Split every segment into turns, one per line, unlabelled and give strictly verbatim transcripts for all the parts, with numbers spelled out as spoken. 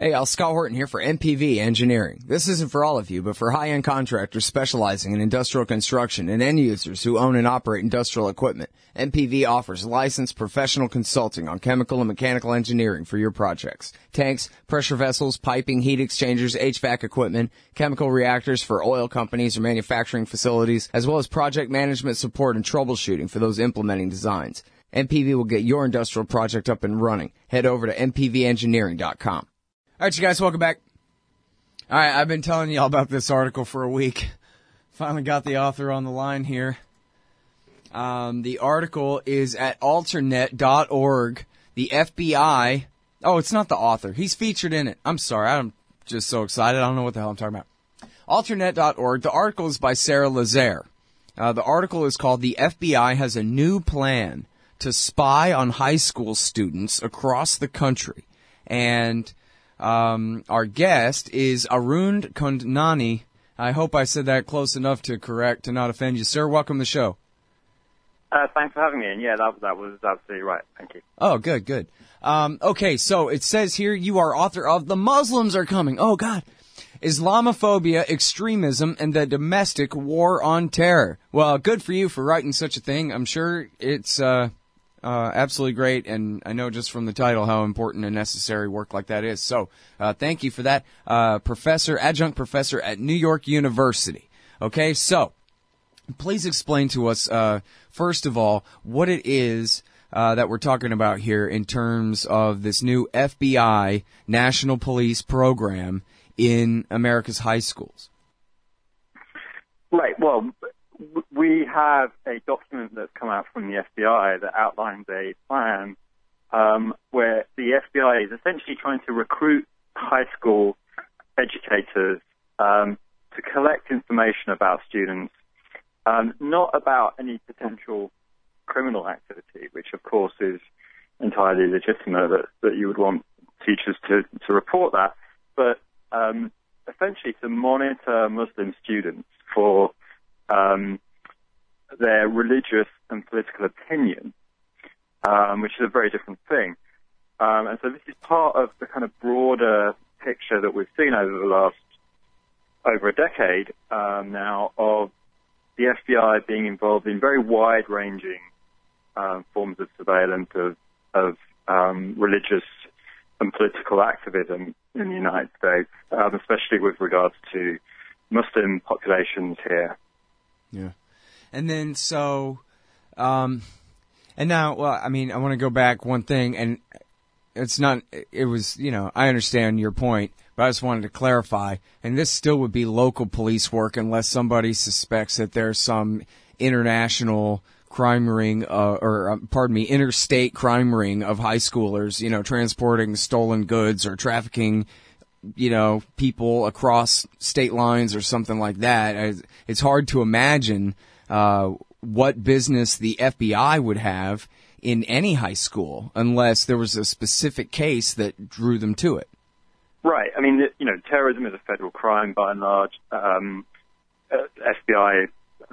Hey, Al Scott Horton here for M P V Engineering. This isn't for all of you, but for high-end contractors specializing in industrial construction and end users who own and operate industrial equipment. M P V offers licensed professional consulting on chemical and mechanical engineering for your projects. Tanks, pressure vessels, piping, heat exchangers, H V A C equipment, chemical reactors for oil companies or manufacturing facilities, as well as project management support and troubleshooting for those implementing designs. M P V will get your industrial project up and running. Head over to m p v engineering dot com. All right, you guys, welcome back. All right, I've been telling you all about this article for a week. Finally got the author on the line here. Um, the article is at alternet dot org. The F B I... Oh, it's not the author. He's featured in it. I'm sorry. I'm just so excited. I don't know what the hell I'm talking about. alternet dot org. The article is by Sarah Lazaire. Uh, the article is called The F B I Has a New Plan to Spy on High School Students Across the Country. And... Um, our guest is Arun Kondnani. I hope I said that close enough to correct, to not offend you. Sir, welcome to the show.
Uh, thanks for having me. And yeah, that, that was absolutely right. Thank you.
Oh, good, good. Um, okay, so it says here you are author of The Muslims Are Coming. Oh, God. Islamophobia, Extremism, and the Domestic War on Terror. Well, good for you for writing such a thing. I'm sure it's... Uh, Uh, absolutely great, and I know just from the title how important and necessary work like that is. So, uh, thank you for that, uh, professor, adjunct professor at New York University. Okay, so, please explain to us, uh, first of all, what it is, uh, that we're talking about here in terms of this new F B I National Police program in America's high schools.
Right, well, we have a document that's come out from the F B I that outlines a plan um, where the F B I is essentially trying to recruit high school educators um, to collect information about students, um, not about any potential criminal activity, which of course is entirely legitimate that, that you would want teachers to, to report that, but um, essentially to monitor Muslim students for Um, their religious and political opinion, um, which is a very different thing. Um, and so this is part of the kind of broader picture that we've seen over the last, over a decade um, now, of the F B I being involved in very wide-ranging um, forms of surveillance of, of um, religious and political activism in the United States, um, especially with regards to Muslim populations here.
Yeah. And then, so, um, and now, well, I mean, I want to go back one thing, and it's not, it was, you know, I understand your point, but I just wanted to clarify, and this still would be local police work unless somebody suspects that there's some international crime ring, uh, or, uh, pardon me, interstate crime ring of high schoolers, you know, transporting stolen goods or trafficking, you know, people across state lines or something like that. It's hard to imagine uh, what business the F B I would have in any high school unless there was a specific case that drew them to it.
Right. I mean, you know, terrorism is a federal crime by and large. Um, uh, F B I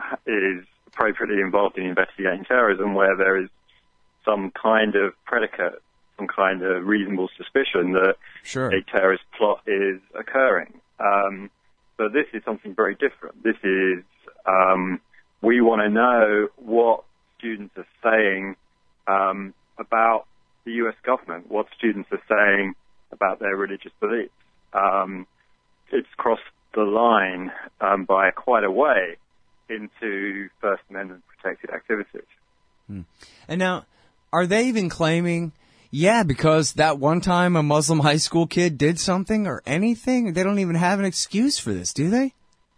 is appropriately involved in investigating terrorism where there is some kind of predicate, some kind of reasonable suspicion that
sure.
a terrorist plot is occurring. Um, but this is something very different. This is, um, we want to know what students are saying um, about the U S government, what students are saying about their religious beliefs. Um, it's crossed the line um, by quite a way into First Amendment protected activities.
Hmm. And now, are they even claiming... Yeah, because that one time a Muslim high school kid did something or anything, they don't even have an excuse for this, do they?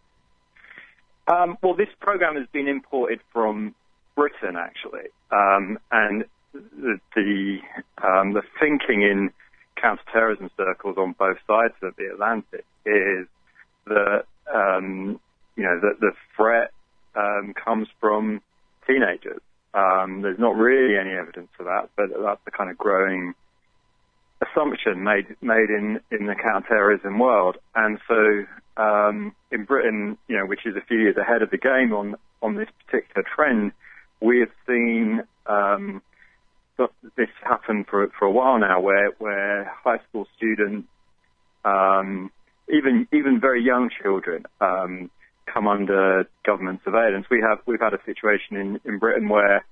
Um, well, this program has been imported from Britain, actually, um, and the the, um, the thinking in counterterrorism circles on both sides of the Atlantic is that um, you know that the threat um, comes from teenagers. Um, there's not really any evidence for that, but that's the kind of growing assumption made made in, in the counterterrorism world. And so um, in Britain, you know, which is a few years ahead of the game on on this particular trend, we have seen um, this happen for for a while now, where where high school students um, even even very young children um, come under government surveillance. We have we've had a situation in, in Britain where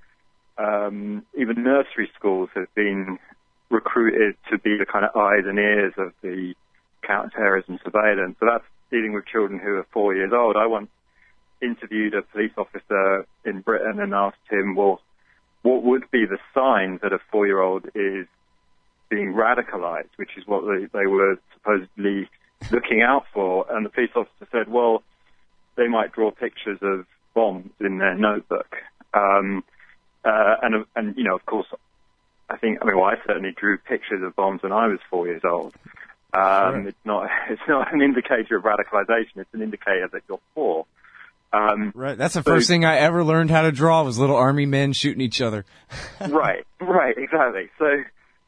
um, even nursery schools have been recruited to be the kind of eyes and ears of the counterterrorism surveillance. So that's dealing with children who are four years old. I once interviewed a police officer in Britain and asked him, well, what would be the signs that a four-year-old is being radicalized, which is what they, they were supposedly looking out for. And the police officer said, well, they might draw pictures of bombs in their notebook. Um, uh, and, and, you know, of course, I think, I mean, well, I certainly drew pictures of bombs when I was four years old. Um, sure. It's not, it's not an indicator of radicalization. It's an indicator that you're four. Um,
right. That's the first so, thing I ever learned how to draw was little army men shooting each other.
right. Right. Exactly. So,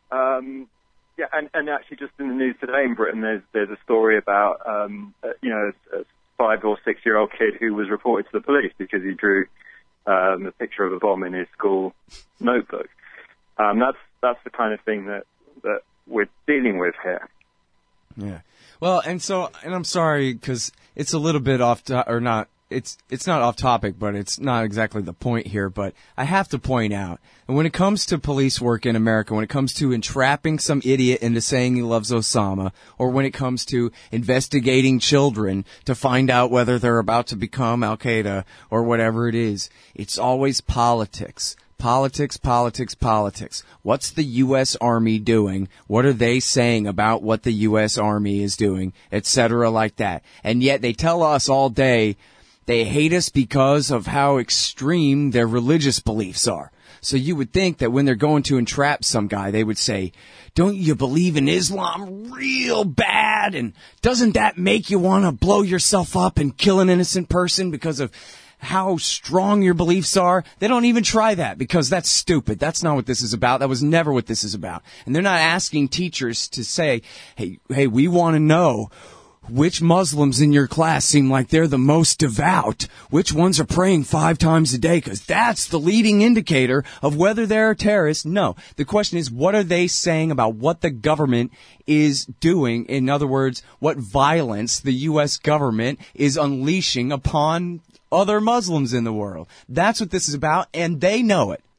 um, yeah, and, and actually just in the news today in Britain, there's, there's a story about, um, uh, you know, a five or six year old kid who was reported to the police because he drew, um, a picture of a bomb in his school notebook. Um, that's, that's the kind of thing that, that we're dealing with here.
Yeah. Well, and so, and I'm sorry because it's a little bit off, to, or not, it's, it's not off topic, but it's not exactly the point here, but I have to point out, and when it comes to police work in America, when it comes to entrapping some idiot into saying he loves Osama, or when it comes to investigating children to find out whether they're about to become Al-Qaeda or whatever it is, it's always politics. Politics, politics, politics. What's the U S Army doing? What are they saying about what the U S Army is doing, et cetera, like that? And yet they tell us all day they hate us because of how extreme their religious beliefs are. So you would think that when they're going to entrap some guy, they would say, don't you believe in Islam real bad? And doesn't that make you want to blow yourself up and kill an innocent person because of how strong your beliefs are? They don't even try that because that's stupid. That's not what this is about. That was never what this is about. And they're not asking teachers to say, hey, hey, we want to know which Muslims in your class seem like they're the most devout. Which ones are praying five times a day? Because that's the leading indicator of whether they're a terrorist. No. The question is, what are they saying about what the government is doing? In other words, what violence the U S government is unleashing upon other Muslims in the world. That's what this is about, and they know it.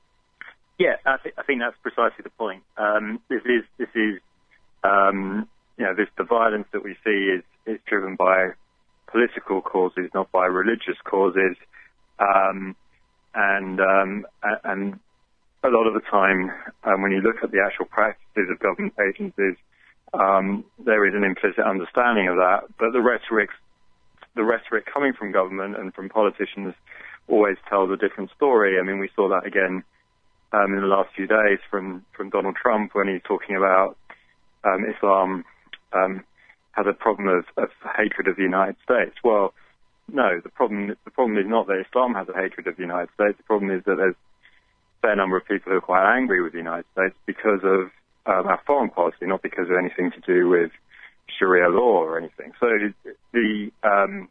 Yeah, I, th- I think that's precisely the point. Um, this is, this is, um, you know, this the violence that we see is is driven by political causes, not by religious causes, um, and um, and a lot of the time, um, when you look at the actual practices of government agencies, um, there is an implicit understanding of that, but the rhetoric. The rhetoric coming from government and from politicians always tells a different story. I mean, we saw that again um, in the last few days from, from Donald Trump when he's talking about um, Islam um, has a problem of, of hatred of the United States. Well, no, the problem the problem is not that Islam has a hatred of the United States. The problem is that there's a fair number of people who are quite angry with the United States because of um, our foreign policy, not because of anything to do with Sharia law or anything. So the, um,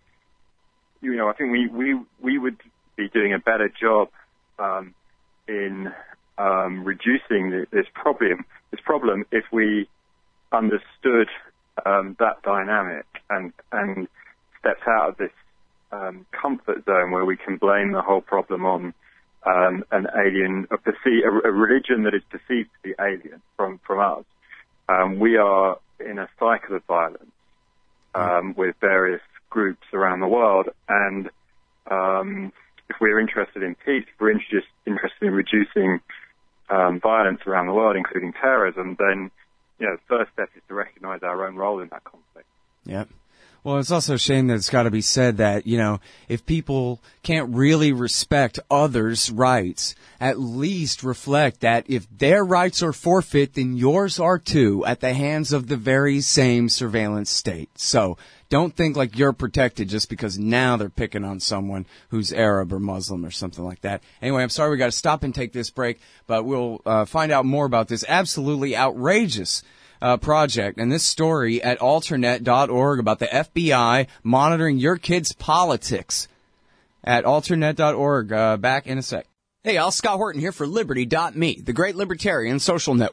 you know, I think we, we, we would be doing a better job, um, in, um, reducing this problem, this problem if we understood, um, that dynamic and, and stepped out of this, um, comfort zone where we can blame the whole problem on, um, an alien, a, perce- a, a religion that is perceived to be alien from, from us. Um, we are in a cycle of violence um, with various groups around the world, and um, if we're interested in peace, if we're interested interested in reducing um, violence around the world, including terrorism, then you know the first step is to recognise our own role in that conflict.
Yep. Well, it's also a shame that it's got to be said that, you know, if people can't really respect others' rights, at least reflect that if their rights are forfeit, then yours are too at the hands of the very same surveillance state. So don't think like you're protected just because now they're picking on someone who's Arab or Muslim or something like that. Anyway, I'm sorry we got to stop and take this break, but we'll uh, find out more about this absolutely outrageous Uh, project and this story at alternet dot org about the F B I monitoring your kids' politics at alternet dot org. Uh, back in a sec.
Hey, all, Scott Horton here for Liberty dot me, the great libertarian social network.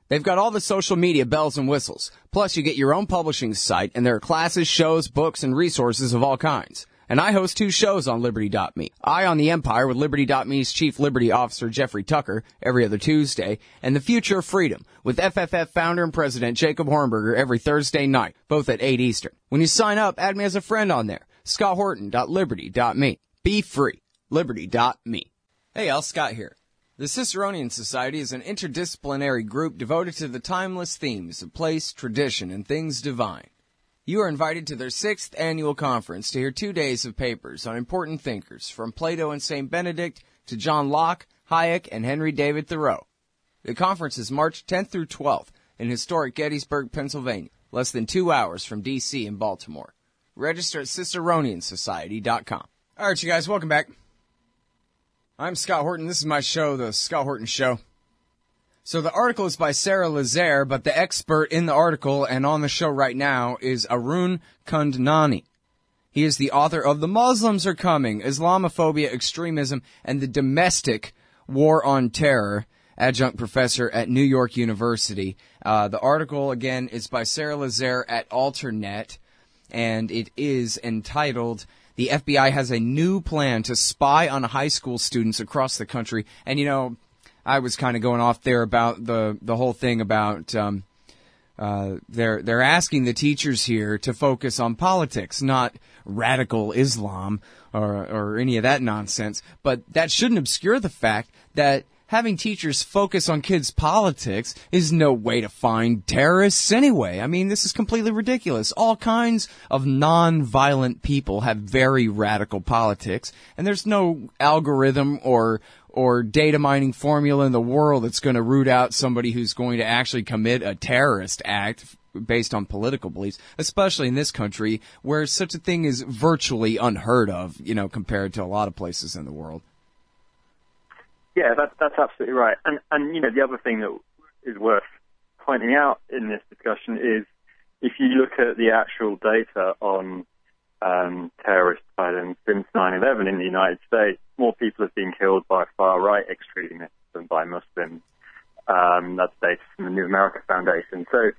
They've got all the social media bells and whistles. Plus, you get your own publishing site, and there are classes, shows, books, and resources of all kinds. And I host two shows on Liberty dot me. I on the Empire with Liberty dot me's Chief Liberty Officer Jeffrey Tucker every other Tuesday, and The Future of Freedom with F F F founder and president Jacob Hornberger every Thursday night, both at eight Eastern. When you sign up, add me as a friend on there. Scott Horton dot Liberty dot me. Be free. Liberty dot me. Hey, Al Scott here. The Ciceronian Society is an interdisciplinary group devoted to the timeless themes of place, tradition, and things divine. You are invited to their sixth annual conference to hear two days of papers on important thinkers, from Plato and Saint Benedict to John Locke, Hayek, and Henry David Thoreau. The conference is March tenth through twelfth in historic Gettysburg, Pennsylvania, less than two hours from D C and Baltimore. Register at Ciceronian Society dot com. All right, you guys, welcome back. I'm Scott Horton. This is my show, The Scott Horton Show. So the article is by Sarah Lazare, but the expert in the article and on the show right now is Arun Kundnani. He is the author of The Muslims Are Coming, Islamophobia, Extremism, and the Domestic War on Terror, adjunct professor at New York University. Uh, the article, again, is by Sarah Lazare at Alternet, and it is entitled... The F B I has a new plan to spy on high school students across the country. And, you know, I was kind of going off there about the, the whole thing about um, uh, they're they're asking the teachers here to focus on politics, not radical Islam or or any of that nonsense. But that shouldn't obscure the fact that having teachers focus on kids' politics is no way to find terrorists anyway. I mean, this is completely ridiculous. All kinds of non-violent people have very radical politics, and there's no algorithm or or data mining formula in the world that's going to root out somebody who's going to actually commit a terrorist act based on political beliefs, especially in this country where such a thing is virtually unheard of, you know, compared to a lot of places in the world.
Yeah, that's that's absolutely right. And and you know, the other thing that is worth pointing out in this discussion is if you look at the actual data on um, terrorist violence since nine eleven in the United States, more people have been killed by far-right extremists than by Muslims. Um, that's data from the New America Foundation. So,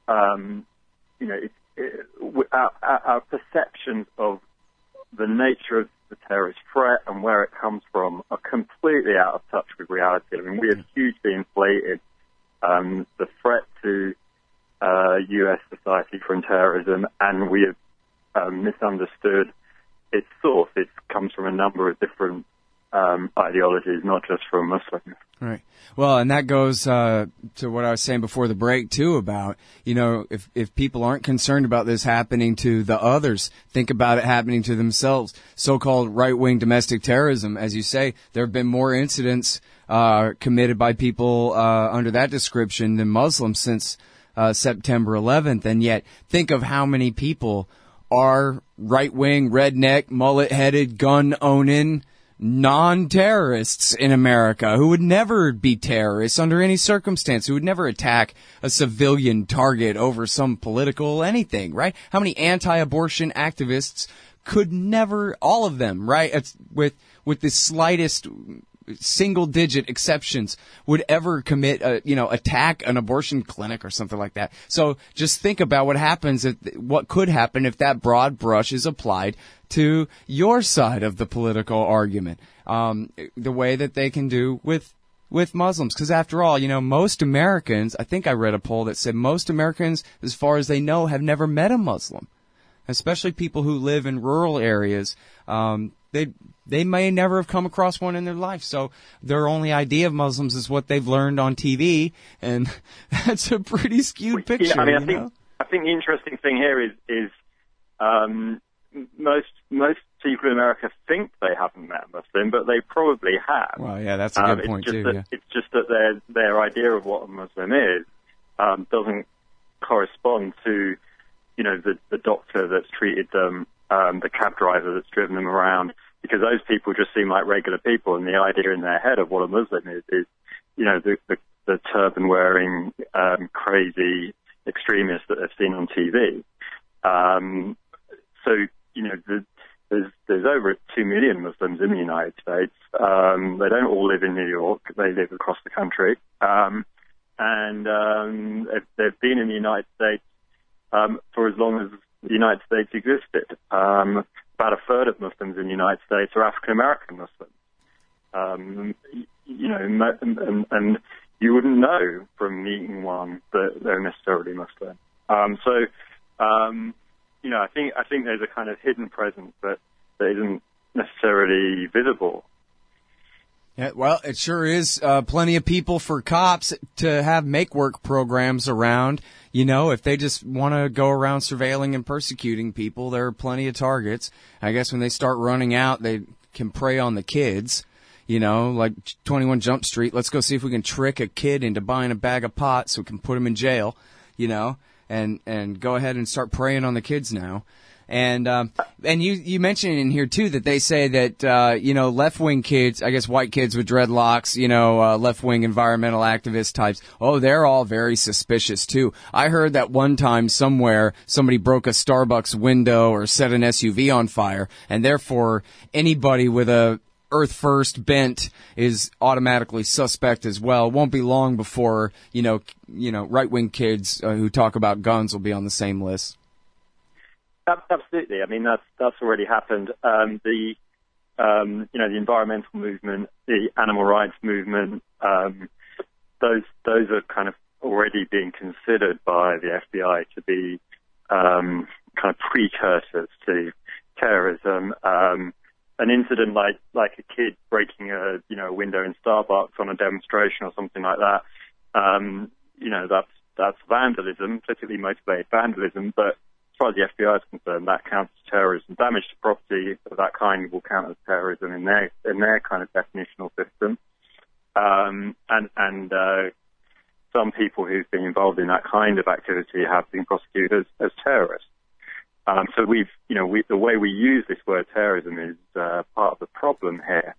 um, you know, it, it, our, our perceptions of the nature of the terrorist threat and where it comes from are completely out of touch with reality. I mean, we have hugely inflated um, the threat to uh, U S society from terrorism, and we have um, misunderstood its source. It comes from a number of different um, ideologies, not just from Muslims.
Right. Well, and that goes uh, to what I was saying before the break, too, about, you know, if, if people aren't concerned about this happening to the others, think about it happening to themselves. So-called right-wing domestic terrorism, as you say, there have been more incidents uh, committed by people uh, under that description than Muslims since uh, September eleventh. And yet, think of how many people are right-wing, redneck, mullet-headed, gun-owning non-terrorists in America who would never be terrorists under any circumstance, who would never attack a civilian target over some political anything, right? How many anti-abortion activists could never, all of them, right, it's with with the slightest single-digit exceptions, would ever commit, a, you know, attack an abortion clinic or something like that. So just think about what happens, if, what could happen if that broad brush is applied to your side of the political argument, um, the way that they can do with with Muslims. Because after all, you know, most Americans, I think I read a poll that said most Americans, as far as they know, have never met a Muslim, especially people who live in rural areas. Um, they they may never have come across one in their life, so their only idea of Muslims is what they've learned on T V, and that's a pretty skewed picture.
Yeah, I mean, I
you
think
know?
I think the interesting thing here is is um, most most people in America think they haven't met a Muslim, but they probably have.
Well, yeah, that's a good
um,
point
it's just
too.
That,
yeah.
It's just that their their idea of what a Muslim is um, doesn't correspond to, you know, the the doctor that's treated them, um, the cab driver that's driven them around, because those people just seem like regular people, and the idea in their head of what a Muslim is is, you know, the the, the turban wearing um, crazy extremists that they've seen on T V. Um, so you know, the, there's there's over two million Muslims in the United States. Um, they don't all live in New York; they live across the country. Um, and um, they've, they've been in the United States um, for as long as the United States existed. Um, about a third of Muslims in the United States are African American Muslims. Um, you know, and, and, and you wouldn't know from meeting one that they're necessarily Muslim. Um, so, um, you know, I think I think there's a kind of hidden presence that, that isn't necessarily visible.
Yeah, well, it sure is uh, plenty of people for cops to have make-work programs around. You know, if they just want to go around surveilling and persecuting people, there are plenty of targets. I guess when they start running out, they can prey on the kids. You know, like twenty-one Jump Street, let's go see if we can trick a kid into buying a bag of pot so we can put him in jail, you know, and, and go ahead and start preying on the kids now. And um, and you, you mentioned in here, too, that they say that, uh, you know, left-wing kids, I guess white kids with dreadlocks, you know, uh, left-wing environmental activist types, oh, they're all very suspicious, too. I heard that one time somewhere somebody broke a Starbucks window or set an S U V on fire, and therefore anybody with a Earth First bent is automatically suspect as well. It won't be long before, you know, you know, right-wing kids uh, who talk about guns will be on the same list.
Absolutely. I mean, that's that's already happened. Um, the um, you know the environmental movement, the animal rights movement, um, those those are kind of already being considered by the F B I to be um, kind of precursors to terrorism. Um, an incident like like a kid breaking a you know a window in Starbucks on a demonstration or something like that, um, you know that's that's vandalism, politically motivated vandalism, but as far as the F B I is concerned, that counts as terrorism. Damage to property of that kind will count as terrorism in their in their kind of definitional system. Um, and and uh, some people who've been involved in that kind of activity have been prosecuted as, as terrorists. Um, so we've, you know, we, the way we use this word terrorism is uh, part of the problem here.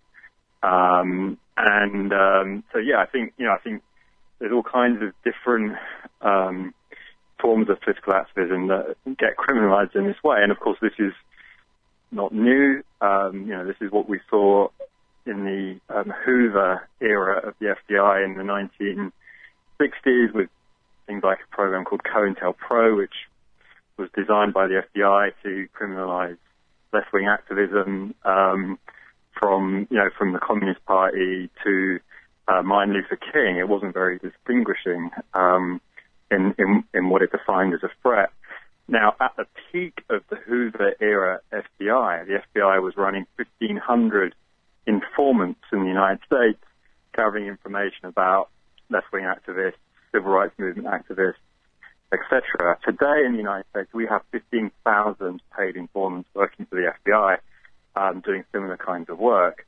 Um, and um, so, yeah, I think, you know, I think there's all kinds of different um, forms of political activism that get criminalized in this way. And, of course, this is not new. Um, you know, this is what we saw in the um, Hoover era of the F B I in the nineteen sixties with things like a program called COINTELPRO, which was designed by the F B I to criminalize left-wing activism, um, from, you know, from the Communist Party to uh, Martin Luther King. It wasn't very distinguishing um, in, in, in what it defined as a threat. Now, at the peak of the Hoover era F B I, the F B I was running fifteen hundred informants in the United States, gathering information about left-wing activists, civil rights movement activists, et cetera. Today in the United States, we have fifteen thousand paid informants working for the F B I, um, doing similar kinds of work.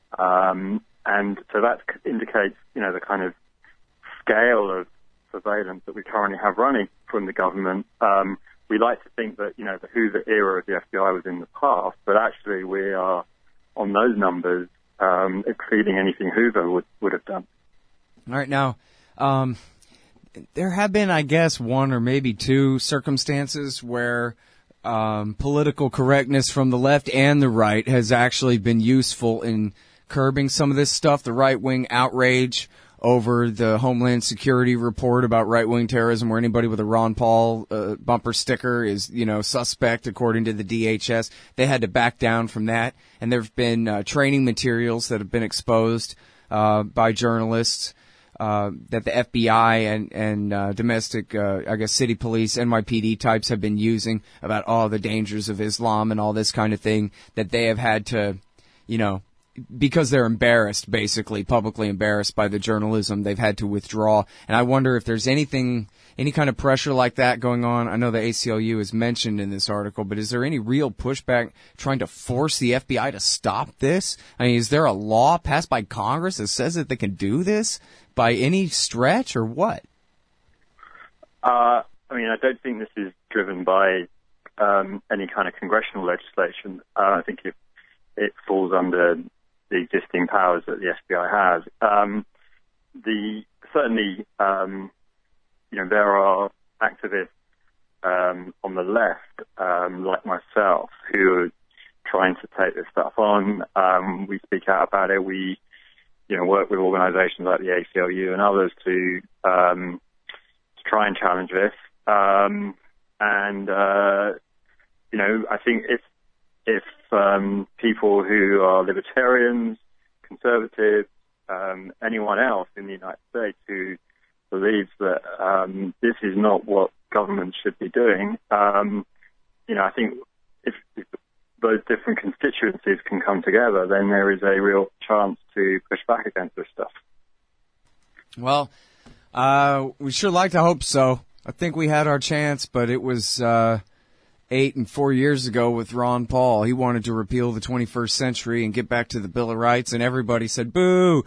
Um, and so that indicates, you know, the kind of scale of surveillance that we currently have running from the government. Um, we like to think that, you know, the Hoover era of the F B I was in the past, but actually we are, on those numbers, um, exceeding anything Hoover would, would have done.
All right, now, um, there have been, I guess, one or maybe two circumstances where um, political correctness from the left and the right has actually been useful in curbing some of this stuff, the right-wing outrage over the Homeland Security report about right-wing terrorism, where anybody with a Ron Paul uh, bumper sticker is, you know, suspect according to the D H S. They had to back down from that, and there have been uh, training materials that have been exposed uh, by journalists uh, that the F B I and and uh, domestic, uh, I guess, city police, N Y P D types have been using about all the dangers of Islam and all this kind of thing, that they have had to, you know, because they're embarrassed, basically, publicly embarrassed by the journalism, they've had to withdraw. And I wonder if there's anything, any kind of pressure like that going on. I know the A C L U is mentioned in this article, but is there any real pushback trying to force the F B I to stop this? I mean, is there a law passed by Congress that says that they can do this by any stretch, or what?
Uh, I mean, I don't think this is driven by um, any kind of congressional legislation. Uh, I think it, it falls under the existing powers that the F B I has. Um, the certainly, um, you know, there are activists um, on the left, um, like myself, who are trying to take this stuff on. Um, we speak out about it. We you know, work with organisations like the A C L U and others to um, to try and challenge this. Um, and uh, you know, I think if if um, people who are libertarians, conservatives, um, anyone else in the United States who believes that um, this is not what government should be doing, um, you know, I think if, if those different constituencies can come together, then there is a real chance to push back against this stuff.
Well, uh, we sure like to hope so. I think we had our chance, but it was uh, eight and four years ago with Ron Paul. He wanted to repeal the twenty-first century and get back to the Bill of Rights, and everybody said, boo!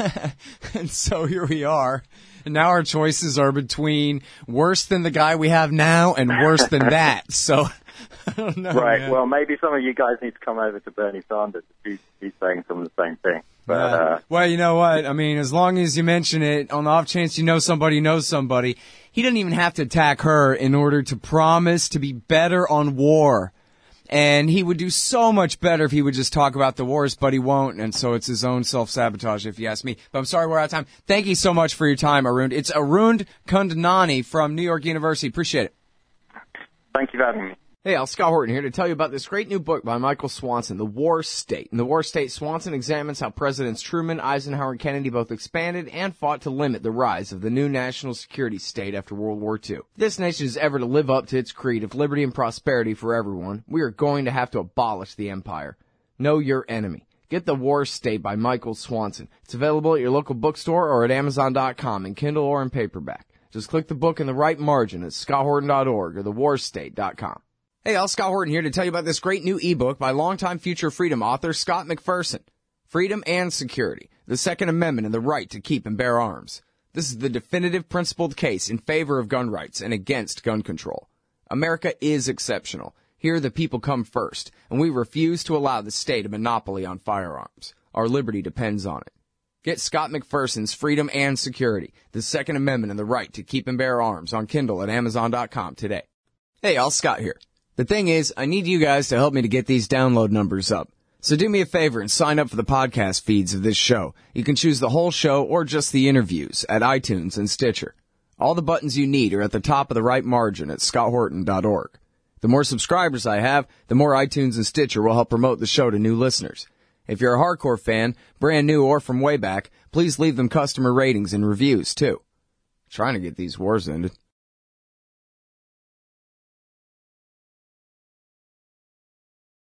And so here we are. And now our choices are between worse than the guy we have now and worse than that. So, I don't know.
Right.
Man.
Well, maybe some of you guys need to come over to Bernie Sanders. He's, he's saying some of the same thing. But,
yeah.
uh,
well, you know what? I mean, as long as you mention it, on the off chance you know somebody knows somebody, he doesn't even have to attack her in order to promise to be better on war. And he would do so much better if he would just talk about the wars, but he won't. And so it's his own self-sabotage, if you ask me. But I'm sorry we're out of time. Thank you so much for your time, Arun. It's Arun Kundnani from New York University. Appreciate it.
Thank you for having me.
Hey, Al Scott Horton here to tell you about this great new book by Michael Swanson, The War State. In The War State, Swanson examines how Presidents Truman, Eisenhower, and Kennedy both expanded and fought to limit the rise of the new national security state after World War Two. If this nation is ever to live up to its creed of liberty and prosperity for everyone, we are going to have to abolish the empire. Know your enemy. Get The War State by Michael Swanson. It's available at your local bookstore or at Amazon dot com in Kindle or in paperback. Just click the book in the right margin at scott horton dot org or the war state dot com. Hey, Al Scott Horton here to tell you about this great new ebook by longtime Future Freedom author Scott McPherson. Freedom and Security, the Second Amendment and the Right to Keep and Bear Arms. This is the definitive principled case in favor of gun rights and against gun control. America is exceptional. Here the people come first, and we refuse to allow the state a monopoly on firearms. Our liberty depends on it. Get Scott McPherson's Freedom and Security, the Second Amendment and the Right to Keep and Bear Arms on Kindle at Amazon dot com today. Hey, Al Scott here. The thing is, I need you guys to help me to get these download numbers up. So do me a favor and sign up for the podcast feeds of this show. You can choose the whole show or just the interviews at iTunes and Stitcher. All the buttons you need are at the top of the right margin at scott horton dot org. The more subscribers I have, the more iTunes and Stitcher will help promote the show to new listeners. If you're a hardcore fan, brand new or from way back, please leave them customer ratings and reviews too. Trying to get these wars ended.